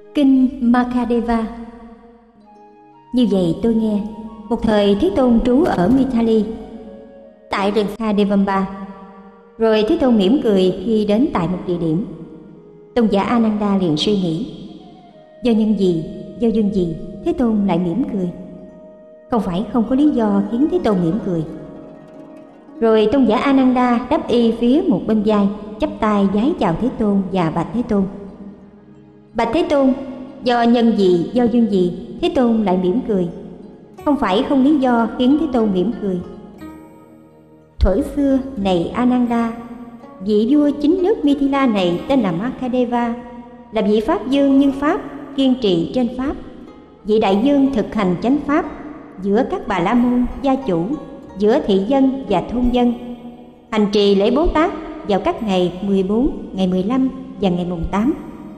Kinh Mahadeva. Như vậy tôi nghe, một thời Thế Tôn trú ở Mithali, tại rừng Khadevamba. Rồi Thế Tôn mỉm cười khi đến tại một địa điểm. Tôn giả Ananda liền suy nghĩ, do nhân gì, do duyên gì Thế Tôn lại mỉm cười? Không phải không có lý do khiến Thế Tôn mỉm cười. Rồi Tôn giả Ananda đáp y phía một bên vai, chắp tay vái chào Thế Tôn và bạch Thế Tôn: Bạch Thế Tôn, do nhân gì, do duyên gì Thế Tôn lại mỉm cười? Không phải không lý do khiến Thế Tôn mỉm cười. Thuở xưa này Ananda, vị vua chính nước Mithila này tên là Mahadeva, là vị pháp vương như pháp, kiên trì trên pháp, vị đại vương thực hành chánh pháp giữa các bà la môn gia chủ, giữa thị dân và thôn dân, hành trì lễ Bố Tát vào các ngày 14, ngày 15 và ngày mùng 8.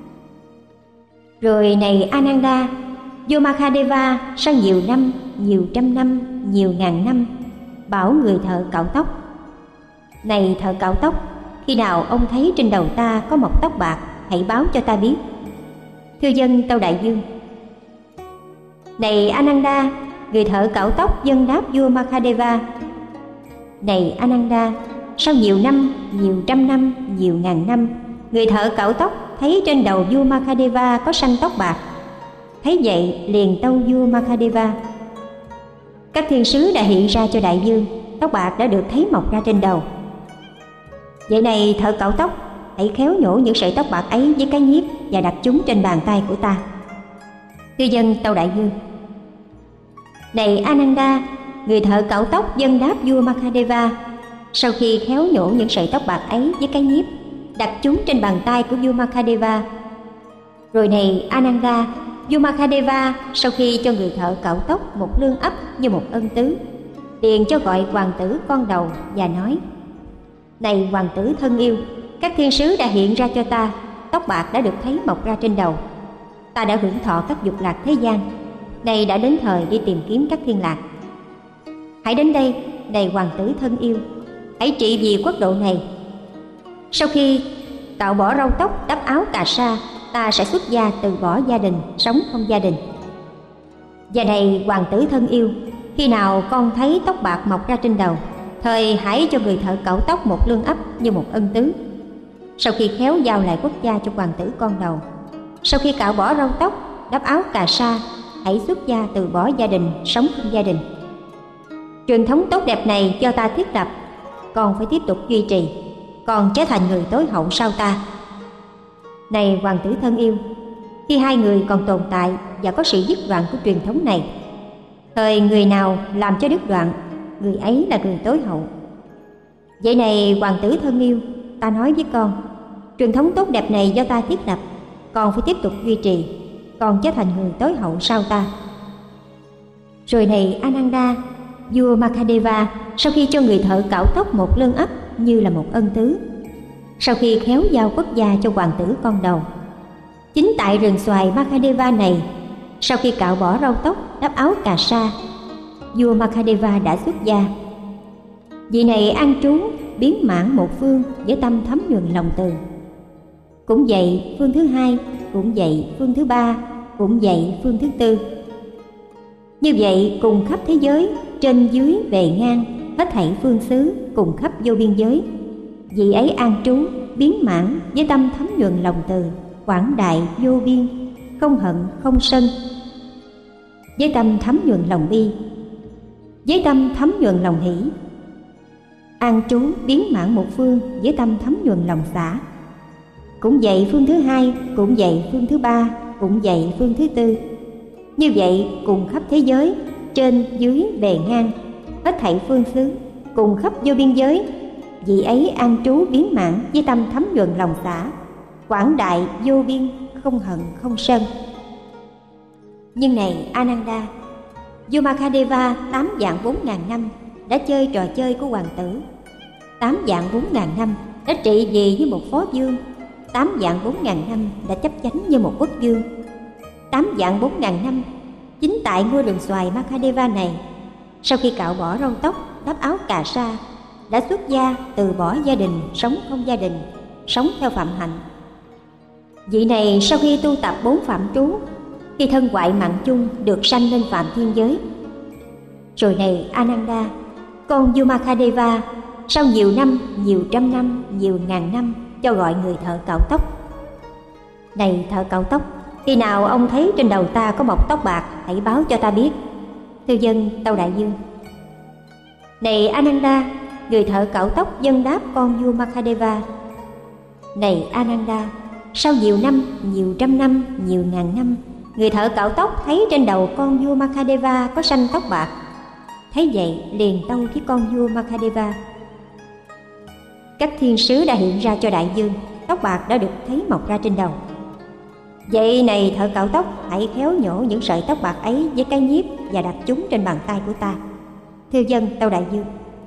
Rồi này Ananda, vua Mahadeva sau nhiều năm, nhiều trăm năm, nhiều ngàn năm bảo người thợ cạo tóc: Này thợ cạo tóc, khi nào ông thấy trên đầu ta có mọc tóc bạc, hãy báo cho ta biết. Thưa dân tâu đại vương. Này Ananda, người thợ cạo tóc dâng đáp vua Mahadeva: Này Ananda, sau nhiều năm, nhiều trăm năm, nhiều ngàn năm, người thợ cạo tóc thấy trên đầu vua Mahadeva có sanh tóc bạc. Thấy vậy liền tâu vua Mahadeva: Các thiên sứ đã hiện ra cho đại vương, tóc bạc đã được thấy mọc ra trên đầu. Vậy này thợ cạo tóc, hãy khéo nhổ những sợi tóc bạc ấy với cái nhíp và đặt chúng trên bàn tay của ta. Thưa dân tâu đại vương. Này Ananda, người thợ cạo tóc dâng đáp vua Mahadeva: Sau khi khéo nhổ những sợi tóc bạc ấy với cái nhíp, đặt chúng trên bàn tay của vua Mahadeva. Rồi này Ananda, vua Mahadeva sau khi cho người thợ cạo tóc một lương ấp như một ân tứ, liền cho gọi hoàng tử con đầu và nói: Này hoàng tử thân yêu, các thiên sứ đã hiện ra cho ta, tóc bạc đã được thấy mọc ra trên đầu. Ta đã hưởng thọ các dục lạc thế gian, nay đã đến thời đi tìm kiếm các thiên lạc. Hãy đến đây, này hoàng tử thân yêu, hãy trị vì quốc độ này. Sau khi cạo bỏ râu tóc, đắp áo cà sa, ta sẽ xuất gia từ bỏ gia đình, sống không gia đình. Và này hoàng tử thân yêu, khi nào con thấy tóc bạc mọc ra trên đầu, thời hãy cho người thợ cạo tóc một lương ấp như một ân tứ. Sau khi khéo giao lại quốc gia cho hoàng tử con đầu, sau khi cạo bỏ râu tóc, đắp áo cà sa, hãy xuất gia từ bỏ gia đình, sống không gia đình. Truyền thống tốt đẹp này do ta thiết lập, con phải tiếp tục duy trì, con trở thành người tối hậu sau ta. Này hoàng tử thân yêu, khi hai người còn tồn tại và có sự dứt đoạn của truyền thống này, thời người nào làm cho đứt đoạn, người ấy là người tối hậu. Vậy này hoàng tử thân yêu, ta nói với con, truyền thống tốt đẹp này do ta thiết lập, con phải tiếp tục duy trì, con trở thành người tối hậu sau ta. Rồi này Ananda, vua Mahadeva sau khi cho người thợ cạo tóc một lương ấp như là một ân tứ, sau khi khéo giao quốc gia cho hoàng tử con đầu, chính tại rừng xoài Mahadeva này, sau khi cạo bỏ râu tóc, đắp áo cà sa, vua Mahadeva đã xuất gia. Vị này an trú biến mãn một phương với tâm thấm nhuần lòng từ. Cũng vậy phương thứ hai, cũng vậy phương thứ ba, cũng vậy phương thứ tư. Như vậy cùng khắp thế giới, trên dưới về ngang, hết thảy phương xứ, cùng khắp vô biên giới, vị ấy an trú biến mãn với tâm thấm nhuần lòng từ, quảng đại vô biên, không hận không sân, với tâm thấm nhuần lòng bi, với tâm thấm nhuần lòng hỷ. An trú biến mãn một phương với tâm thấm nhuần lòng xả. Cũng vậy phương thứ hai, cũng vậy phương thứ ba, cũng vậy phương thứ tư. Như vậy cùng khắp thế giới, trên dưới bề ngang, hết thảy phương xứ, cùng khắp vô biên giới, vị ấy an trú biến mãn với tâm thấm nhuần lòng xả, quảng đại vô biên, không hận không sân. Nhưng này Ananda, vua Mahadeva 8 vạn 4 ngàn năm đã chơi trò chơi của hoàng tử, 8 vạn 4 ngàn năm đã trị vì như một phó vương, 8 vạn 4 ngàn năm đã chấp chánh như một quốc vương. 8 vạn 4 ngàn năm chính tại ngôi rừng xoài Mahadeva này, sau khi cạo bỏ râu tóc, đắp áo cà sa, đã xuất gia từ bỏ gia đình, sống không gia đình, sống theo phạm hạnh. Vị này sau khi tu tập 4 phạm trú, khi thân hoại mạng chung được sanh lên phạm thiên giới. Rồi này Ananda, con Yamakadeva sau nhiều năm, nhiều trăm năm, nhiều ngàn năm cho gọi người thợ cạo tóc. Này thợ cạo tóc, khi nào ông thấy trên đầu ta có mọc tóc bạc, hãy báo cho ta biết. Thư dân Tâu Đại Dương. Này Ananda, người thợ cạo tóc dâng đáp con Yamakadeva. Này Ananda, sau nhiều năm, nhiều trăm năm, nhiều ngàn năm, người thợ cạo tóc thấy trên đầu con Yamakadeva có sanh tóc bạc. Thấy vậy liền tâu với con Yamakadeva. Các thiên sứ đã hiện ra cho đại dương, tóc bạc đã được thấy mọc ra trên đầu. Vậy này thợ cạo tóc, hãy khéo nhổ những sợi tóc bạc ấy với cái nhíp và đặt chúng trên bàn tay của ta. Thư dân Tâu Đại Dương.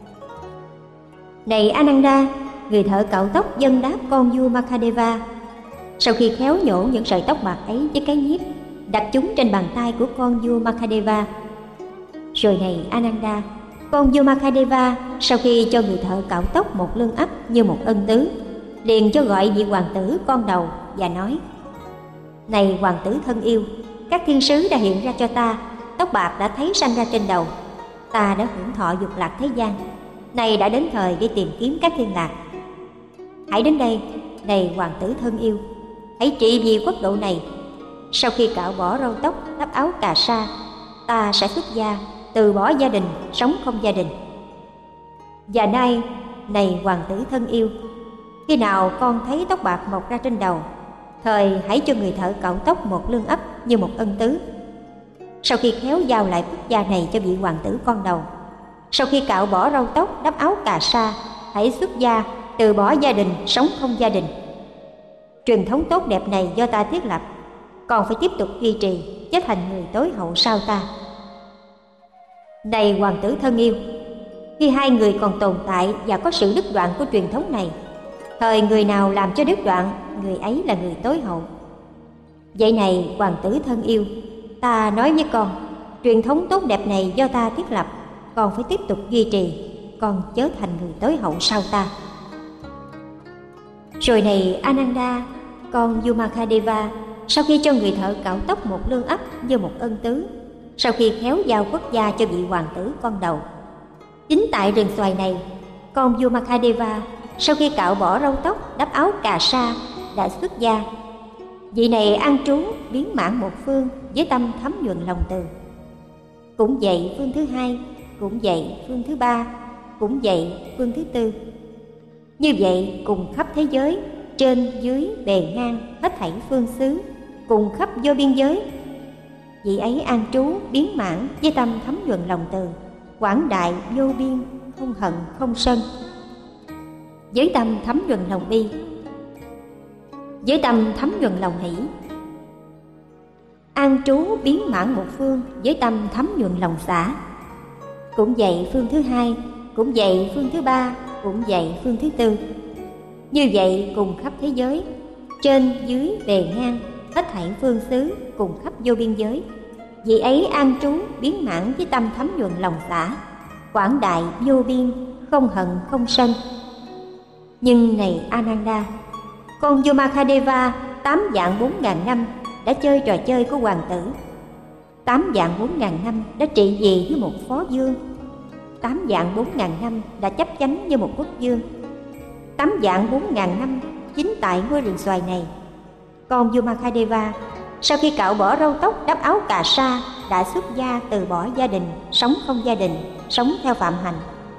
Này Ananda, người thợ cạo tóc dâng đáp con Yamakadeva. Sau khi khéo nhổ những sợi tóc bạc ấy với cái nhíp, đặt chúng trên bàn tay của con Yamakadeva. Rồi này Ananda, con Yamakadeva sau khi cho người thợ cạo tóc một lưng ấp như một ân tứ, liền cho gọi vị hoàng tử con đầu và nói: Này hoàng tử thân yêu, các thiên sứ đã hiện ra cho ta, tóc bạc đã thấy sanh ra trên đầu. Ta đã hưởng thọ dục lạc thế gian, này đã đến thời để tìm kiếm các thiên lạc. Hãy đến đây, này hoàng tử thân yêu, hãy trị vì quốc độ này. Sau khi cạo bỏ râu tóc, đắp áo cà sa, ta sẽ xuất gia, từ bỏ gia đình, sống không gia đình. Và nay, này hoàng tử thân yêu, khi nào con thấy tóc bạc mọc ra trên đầu, thời hãy cho người thợ cạo tóc một lưng ấp như một ân tứ. Sau khi khéo giao lại quốc gia này cho vị hoàng tử con đầu, sau khi cạo bỏ râu tóc, đắp áo cà sa, hãy xuất gia, từ bỏ gia đình, sống không gia đình. Truyền thống tốt đẹp này do ta thiết lập, còn phải tiếp tục duy trì, chứ thành người tối hậu sau ta. Này hoàng tử thân yêu, khi hai người còn tồn tại và có sự đứt đoạn của truyền thống này, thời người nào làm cho đứt đoạn, người ấy là người tối hậu. Vậy này hoàng tử thân yêu, ta nói với con, truyền thống tốt đẹp này do ta thiết lập, còn phải tiếp tục duy trì, con chớ thành người tối hậu sau ta. Rồi này Ananda, con Yamakadeva sau khi cho người thợ cạo tóc một lương ấp như một ân tứ, sau khi khéo giao quốc gia cho vị hoàng tử con đầu, chính tại rừng xoài này, con Yamakadeva sau khi cạo bỏ râu tóc, đắp áo cà sa, đã xuất gia. Vị này an trú biến mãn một phương với tâm thấm nhuần lòng từ. Cũng vậy phương thứ hai, cũng vậy phương thứ ba, cũng vậy phương thứ tư. Như vậy cùng khắp thế giới, trên dưới bề ngang hết thảy phương xứ, cùng khắp vô biên giới. Vị ấy an trú biến mãn với tâm thấm nhuần lòng từ, quảng đại vô biên, không hận không sân. Với tâm thấm nhuần lòng bi, với tâm thấm nhuần lòng hỷ. An trú biến mãn một phương với tâm thấm nhuần lòng xả. Cũng vậy phương thứ hai, cũng vậy phương thứ ba, cũng vậy phương thứ tư. Như vậy cùng khắp thế giới, trên dưới bề ngang hết thảy phương xứ, cùng khắp vô biên giới. Vị ấy an trú biến mãn với tâm thấm nhuần lòng xả, quảng đại vô biên, không hận không sân. Nhưng này Ananda, con Yamakadeva 8 vạn 4 ngàn năm đã chơi trò chơi của hoàng tử, 8 vạn 4 ngàn năm đã trị vì như một phó vương, 8 vạn 4 ngàn năm đã chấp chánh như một quốc vương, 8 vạn 4 ngàn năm chính tại ngôi rừng xoài này, con Yamakadeva sau khi cạo bỏ râu tóc, đắp áo cà sa, đã xuất gia, từ bỏ gia đình, sống không gia đình, sống theo phạm hành.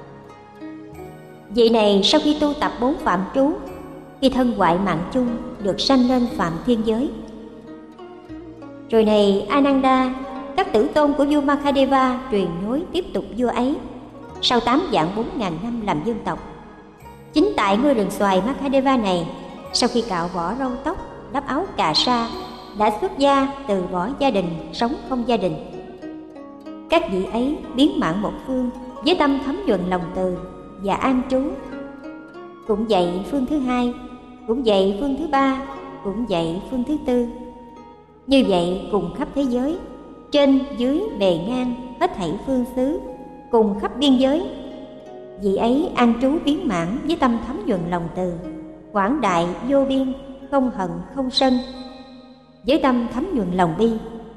Vị này sau khi tu tập 4 phạm trú, khi thân hoại mạng chung được sanh lên phạm thiên giới. Rồi này Ananda, các tử tôn của vua Makadeva truyền nối tiếp tục vua ấy sau 8 vạn 4 ngàn năm làm vương tộc. Chính tại ngôi rừng xoài Makadeva này, sau khi cạo bỏ râu tóc, đắp áo cà sa, đã xuất gia, từ bỏ gia đình, sống không gia đình. Các vị ấy biến mãn một phương với tâm thấm nhuần lòng từ và an trú. Cũng vậy phương thứ hai, cũng vậy phương thứ ba, cũng vậy phương thứ tư. Như vậy cùng khắp thế giới, trên dưới bề ngang hết thảy phương xứ, cùng khắp biên giới. Vị ấy an trú biến mãn với tâm thấm nhuần lòng từ, quảng đại vô biên, không hận không sân, với tâm thấm nhuần lòng bi,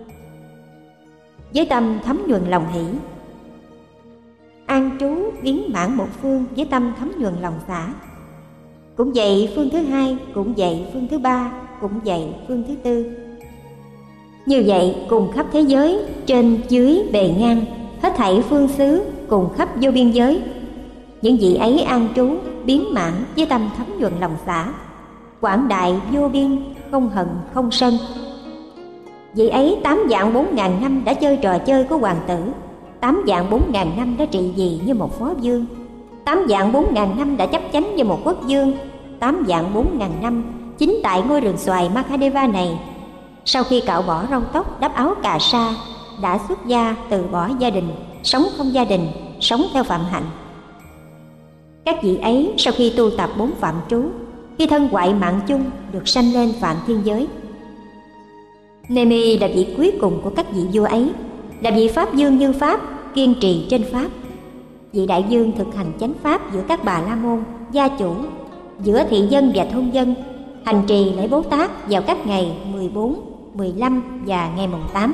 với tâm thấm nhuần lòng hỷ. An trú biến mãn một phương với tâm thấm nhuần lòng xả. Cũng vậy phương thứ hai, cũng vậy phương thứ ba, cũng vậy phương thứ tư. Như vậy cùng khắp thế giới, trên dưới bề ngang, hết thảy phương xứ cùng khắp vô biên giới. Những vị ấy an trú biến mãn với tâm thấm nhuần lòng xả, quảng đại vô biên, không hận không sân. Vị ấy 8 vạn 4 ngàn năm đã chơi trò chơi của hoàng tử, 8 vạn 4 ngàn năm đã trị vì như một phó vương, 8 vạn 4 ngàn năm đã chấp chánh như một quốc vương, 8 vạn 4 ngàn năm chính tại ngôi rừng xoài Mahadeva này. Sau khi cạo bỏ râu tóc, đắp áo cà sa, đã xuất gia, từ bỏ gia đình, sống không gia đình, sống theo phạm hạnh. Các vị ấy sau khi tu tập 4 phạm trú, khi thân hoại mạng chung, được sanh lên Phạn Thiên Giới. Nemi là vị cuối cùng của các vị vua ấy, là vị Pháp vương như Pháp, kiên trì trên Pháp. Vị đại vương thực hành chánh Pháp giữa các bà la môn, gia chủ, giữa thị dân và thôn dân, hành trì lễ Bố Tát vào các ngày 14, 15 và ngày mùng 8.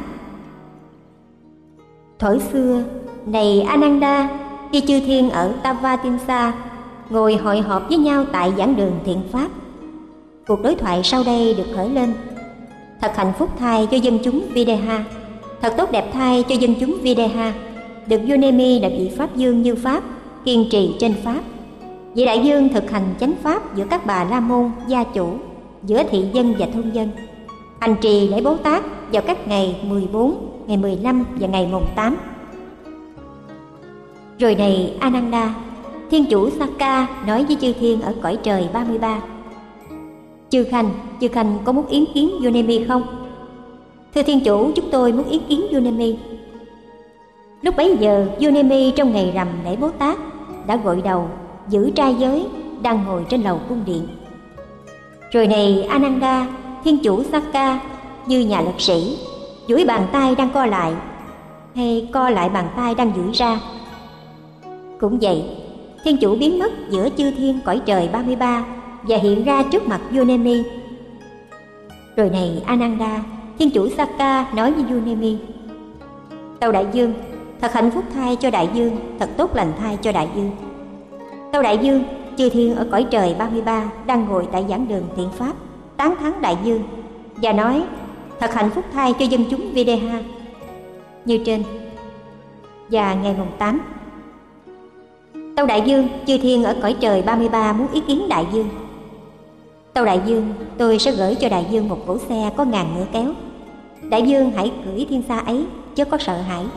Thuở xưa, này Ananda, khi chư thiên ở Tavatimsa ngồi hội họp với nhau tại giảng đường thiện Pháp, cuộc đối thoại sau đây được khởi lên. Thật hạnh phúc thay cho dân chúng Videha, thật tốt đẹp thay cho dân chúng Videha, được vua Nemi là vị Pháp vương như Pháp, kiên trì trên Pháp. Vị đại vương thực hành chánh Pháp giữa các bà la môn, gia chủ, giữa thị dân và thôn dân, hành trì lễ Bố Tát vào các ngày 14, ngày 15 và ngày mùng 8. Rồi này Ananda, Thiên chủ Sakka nói với chư thiên ở cõi trời 33: Chư Khanh có muốn yến kiến vua Nemi không? Thưa Thiên chủ, chúng tôi muốn yến kiến vua Nemi. Lúc bấy giờ, vua Nemi trong ngày rằm lễ Bố Tát đã gội đầu, giữ trai giới, đang ngồi trên lầu cung điện. Rồi này Ananda, Thiên chủ Sakka như nhà lực sĩ, duỗi bàn tay đang co lại, hay co lại bàn tay đang duỗi ra. Cũng vậy, Thiên chủ biến mất giữa chư thiên cõi trời 33 và hiện ra trước mặt vua Nemi. Rồi này Ananda, Thiên chủ Sakka nói với vua Nemi: Tâu đại vương, thật hạnh phúc thay cho đại vương, thật tốt lành thay cho đại vương. Tâu đại vương, chư thiên ở cõi trời 33 đang ngồi tại giảng đường thiện Pháp, tán thán đại vương và nói: Thật hạnh phúc thay cho dân chúng Videha như trên. Và ngày mùng 8, Tâu đại vương, chư thiên ở cõi trời 33 muốn ý kiến đại vương. Tâu đại vương, tôi sẽ gửi cho đại vương một cỗ xe có 1000 ngựa kéo. Đại vương hãy cưỡi thiên xa ấy, chớ có sợ hãi.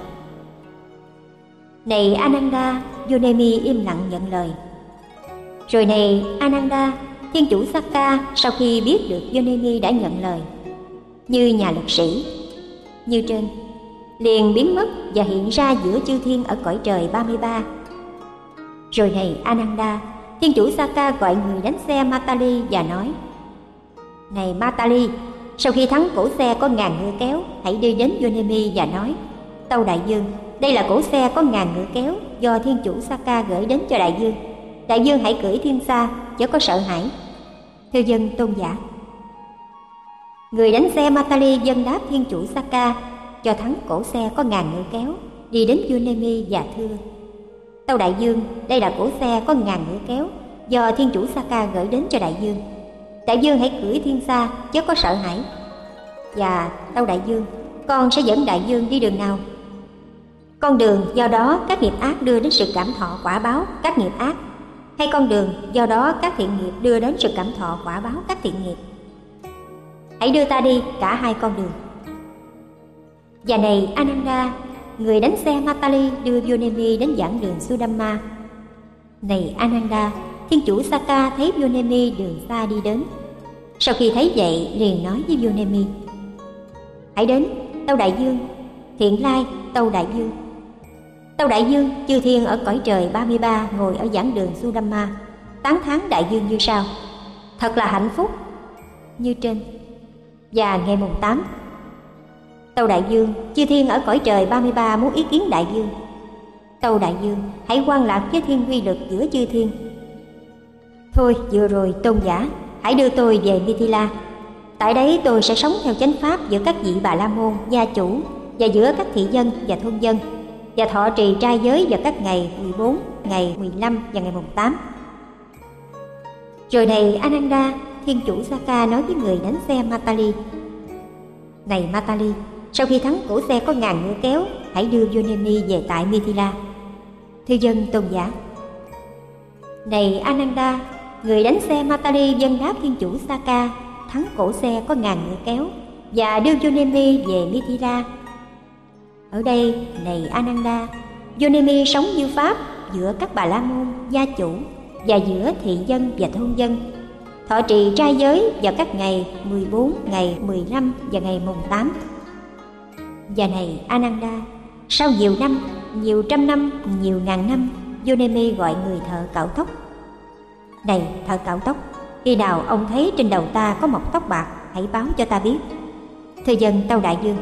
Này Ananda, vua Nemi im lặng nhận lời. Rồi này Ananda, Thiên chủ Sakka sau khi biết được vua Nemi đã nhận lời, như nhà lực sĩ như trên, liền biến mất và hiện ra giữa chư thiên ở cõi trời 33. Rồi này Ananda, Thiên chủ Sakka gọi người đánh xe Matali và nói: Này Matali, sau khi thắng cỗ xe có 1000 ngựa kéo, hãy đi đến vua Nemi và nói: Tâu đại vương, đây là cỗ xe có 1000 ngựa kéo do Thiên chủ Sakka gửi đến cho đại vương. Đại vương hãy cưỡi thiên xa, chớ có sợ hãi. Thưa dân tôn giả. Người đánh xe Matali dân đáp Thiên chủ Sakka cho thắng cỗ xe có 1000 ngựa kéo, đi đến vua Nemi và thưa: Tâu đại vương, đây là cỗ xe có 1000 ngựa kéo do Thiên chủ Sakka gửi đến cho đại vương. Đại vương hãy cưỡi thiên xa, chớ có sợ hãi. Và tâu đại vương, con sẽ dẫn đại vương đi đường nào? Con đường do đó các nghiệp ác đưa đến sự cảm thọ quả báo các nghiệp ác, hay con đường do đó các thiện nghiệp đưa đến sự cảm thọ quả báo các thiện nghiệp? Hãy đưa ta đi cả hai con đường. Và này Ananda, người đánh xe Matali đưa vua Nemi đến giảng đường Sudamma. Này Ananda, Thiên chủ Sakka thấy vua Nemi đường xa đi đến. Sau khi thấy vậy liền nói với vua Nemi: Hãy đến, tâu đại vương. Thiện lai, tâu đại vương. Tâu đại vương, chư thiên ở cõi trời 33 ngồi ở giảng đường Sudamma, tán thán đại vương như sau: Thật là hạnh phúc như trên. Và ngày mùng 8, tâu đại vương, chư thiên ở cõi trời 33 muốn ý kiến đại vương. Tâu đại vương, hãy quan lạc với thiên quy lực giữa chư thiên. Thôi vừa rồi tôn giả, hãy đưa tôi về Mithila. Tại đấy tôi sẽ sống theo chánh pháp giữa các vị Bà La Môn, gia chủ và giữa các thị dân và thôn dân, và thọ trì trai giới vào các ngày 14, ngày 15 và ngày mùng 8. Rồi này Ananda, thiên chủ Saka nói với người đánh xe Matali: Này Matali, sau khi thắng cổ xe có 1000 ngựa kéo, hãy đưa Yonemi về tại Mithila. Thư dân tôn giả: Này Ananda, người đánh xe Matali vâng đáp thiên chủ Saka, thắng cổ xe có 1000 ngựa kéo và đưa Yonemi về Mithila. Ở đây, này Ananda, Yonemi sống như pháp giữa các Bà La Môn, gia chủ và giữa thị dân và thôn dân, thọ trì trai giới vào các ngày 14, ngày 15 và ngày mùng 8. Và này Ananda, sau nhiều năm, nhiều trăm năm, nhiều ngàn năm, Yonemi gọi người thợ cạo tóc: Này thợ cạo tóc, khi nào ông thấy trên đầu ta có mọc tóc bạc, hãy báo cho ta biết. Thư dân tâu đại dương: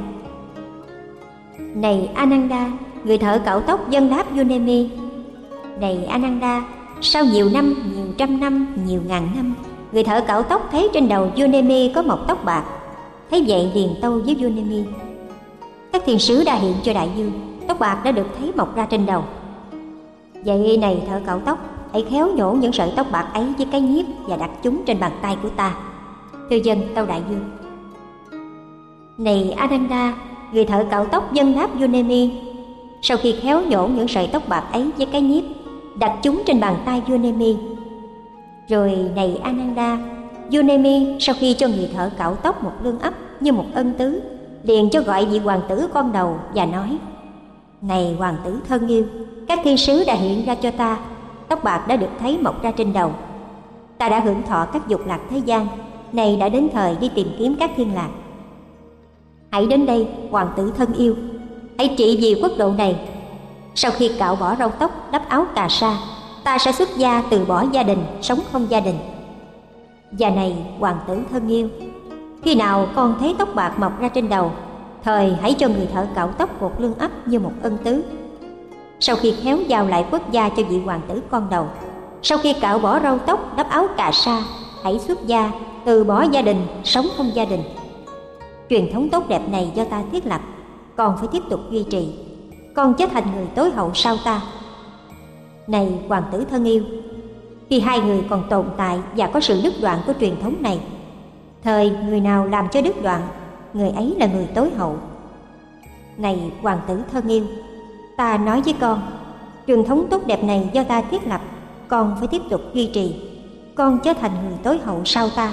Này Ananda, người thợ cạo tóc vâng đáp Yonemi: Này Ananda, sau nhiều năm, nhiều trăm năm, nhiều ngàn năm, người thợ cạo tóc thấy trên đầu Yonemi có mọc tóc bạc. Thấy vậy liền tâu với Yonemi: Các thiên sứ đã hiện cho đại dương, tóc bạc đã được thấy mọc ra trên đầu. Vậy này thợ cạo tóc, hãy khéo nhổ những sợi tóc bạc ấy với cái nhiếp và đặt chúng trên bàn tay của ta. Thư dân tâu đại dương: Này Ananda, người thợ cạo tóc vâng đáp Yonemi: Sau khi khéo nhổ những sợi tóc bạc ấy với cái nhiếp, đặt chúng trên bàn tay Yonemi. Rồi này Ananda, Yonemi sau khi cho người thợ cạo tóc một lương ấp như một ân tứ, liền cho gọi vị hoàng tử con đầu và nói: Này hoàng tử thân yêu, các thiên sứ đã hiện ra cho ta, tóc bạc đã được thấy mọc ra trên đầu. Ta đã hưởng thọ các dục lạc thế gian, này đã đến thời đi tìm kiếm các thiên lạc. Hãy đến đây, hoàng tử thân yêu, hãy trị vì quốc độ này. Sau khi cạo bỏ râu tóc, đắp áo cà sa, ta sẽ xuất gia từ bỏ gia đình, sống không gia đình. Và này hoàng tử thân yêu, khi nào con thấy tóc bạc mọc ra trên đầu, thời hãy cho người thợ cạo tóc cột lương ấp như một ân tứ. Sau khi khéo giao lại quốc gia cho vị hoàng tử con đầu, sau khi cạo bỏ râu tóc, đắp áo cà sa, hãy xuất gia từ bỏ gia đình, sống không gia đình. Truyền thống tốt đẹp này do ta thiết lập, còn phải tiếp tục duy trì. Con trở thành người tối hậu sau ta. Này hoàng tử thân yêu, khi hai người còn tồn tại và có sự đứt đoạn của truyền thống này, thời người nào làm cho đứt đoạn, người ấy là người tối hậu. Này hoàng tử thân yêu, ta nói với con, truyền thống tốt đẹp này do ta thiết lập, con phải tiếp tục duy trì. Con trở thành người tối hậu sau ta.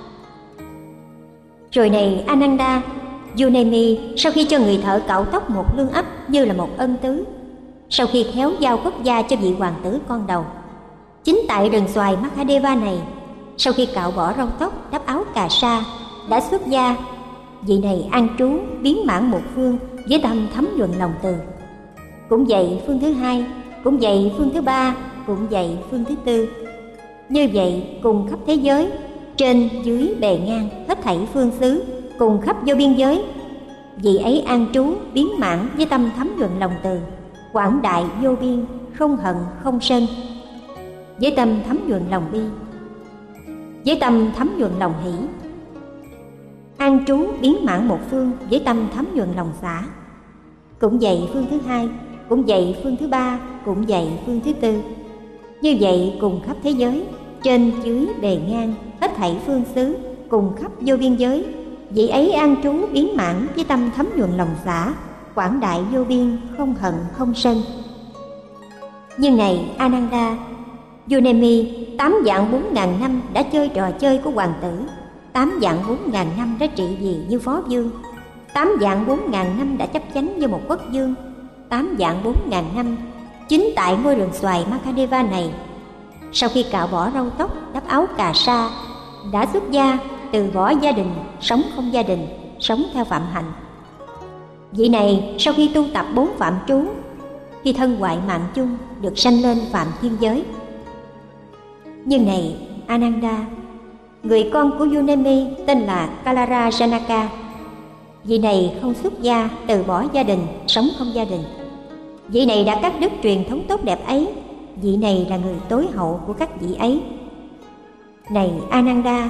Rồi này Ananda, Yonemi sau khi cho người thợ cạo tóc một lương ấp như là một ân tứ, sau khi khéo giao quốc gia cho vị hoàng tử con đầu, chính tại rừng xoài Mahadeva này, sau khi cạo bỏ râu tóc, đắp áo cà sa, đã xuất gia. Vị này an trú biến mãn một phương với tâm thấm nhuận lòng từ. Cũng vậy phương thứ hai, cũng vậy phương thứ ba, cũng vậy phương thứ tư. Như vậy cùng khắp thế giới, trên dưới bề ngang hết thảy phương xứ, cùng khắp vô biên giới, vị ấy an trú biến mãn với tâm thấm nhuận lòng từ, quảng đại vô biên, không hận không sân, với tâm thấm nhuận lòng bi, với tâm thấm nhuận lòng hỷ. An trú biến mãn một phương với tâm thấm nhuận lòng xả. Cũng vậy phương thứ hai, cũng vậy phương thứ ba, cũng vậy phương thứ tư. Như vậy cùng khắp thế giới, trên dưới bề ngang hết thảy phương xứ, cùng khắp vô biên giới, vị ấy an trú biến mãn với tâm thấm nhuận lòng xả, quảng đại vô biên, không hận không sân. Nhưng này Ananda, Yonemi 8 vạn 4 ngàn năm đã chơi trò chơi của hoàng tử, 8 vạn 4 ngàn năm đã trị vì như phó vương, 8 vạn 4 ngàn năm đã chấp chánh như một quốc vương, 8 vạn 4 ngàn năm chính tại ngôi rừng xoài Mahadeva này, sau khi cạo bỏ râu tóc, đắp áo cà sa, đã xuất gia từ bỏ gia đình, sống không gia đình, sống theo phạm hạnh. Vị này sau khi tu tập 4 phạm trú, khi thân hoại mạng chung, được sanh lên phạm thiên giới. Nhưng này Ananda, người con của Yonemi tên là Kalara Janaka. Vị này không xuất gia, từ bỏ gia đình, sống không gia đình. Vị này đã cắt đứt truyền thống tốt đẹp ấy. Vị này là người tối hậu của các vị ấy. Này Ananda,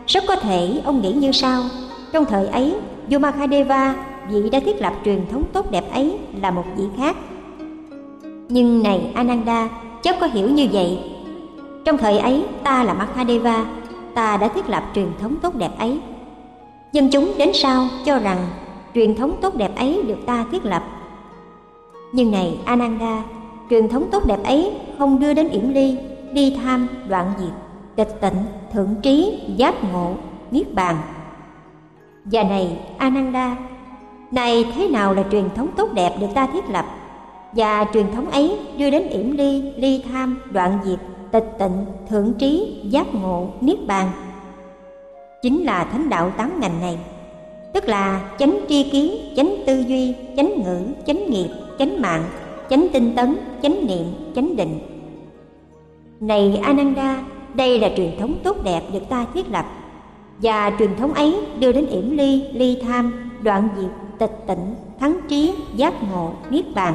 rất có thể ông nghĩ như sau: trong thời ấy, vua Mahadeva, vị đã thiết lập truyền thống tốt đẹp ấy, là một vị khác. Nhưng này Ananda, chớ có hiểu như vậy. Trong thời ấy, ta là Mahadeva, ta đã thiết lập truyền thống tốt đẹp ấy. Dân chúng đến sau cho rằng truyền thống tốt đẹp ấy được ta thiết lập. Nhưng này Ananda, truyền thống tốt đẹp ấy không đưa đến yểm ly, ly tham, đoạn diệt, tịch tịnh, thượng trí, giác ngộ, niết bàn. Và này Ananda, này thế nào là truyền thống tốt đẹp được ta thiết lập? Và truyền thống ấy đưa đến yểm ly, ly tham, đoạn diệt, tịch tịnh, thượng trí, giác ngộ, niết bàn. Chính là thánh đạo 8 ngành này, tức là chánh tri kiến, chánh tư duy, chánh ngữ, chánh nghiệp, chánh mạng, chánh tinh tấn, chánh niệm, chánh định. Này Ananda, đây là truyền thống tốt đẹp được ta thiết lập, và truyền thống ấy đưa đến yểm ly, ly tham, đoạn diệt, tịch tịnh, thắng trí, giác ngộ, niết bàn.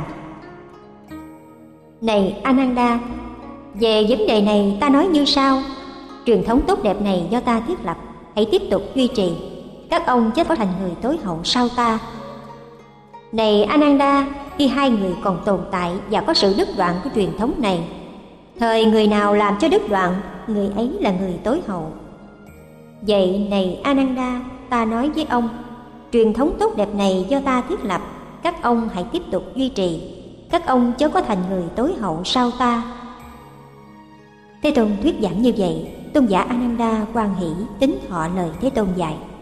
Này Ananda, về vấn đề này ta nói như sau: truyền thống tốt đẹp này do ta thiết lập, hãy tiếp tục duy trì. Các ông chết có thành người tối hậu sau ta. Này Ananda, khi hai người còn tồn tại và có sự đứt đoạn của truyền thống này, thời người nào làm cho đứt đoạn, người ấy là người tối hậu. Vậy này Ananda, ta nói với ông, truyền thống tốt đẹp này do ta thiết lập, các ông hãy tiếp tục duy trì. Các ông chớ có thành người tối hậu sau ta. Thế Tôn thuyết giảng như vậy, tôn giả Ananda hoan hỷ tín thọ lời Thế Tôn dạy.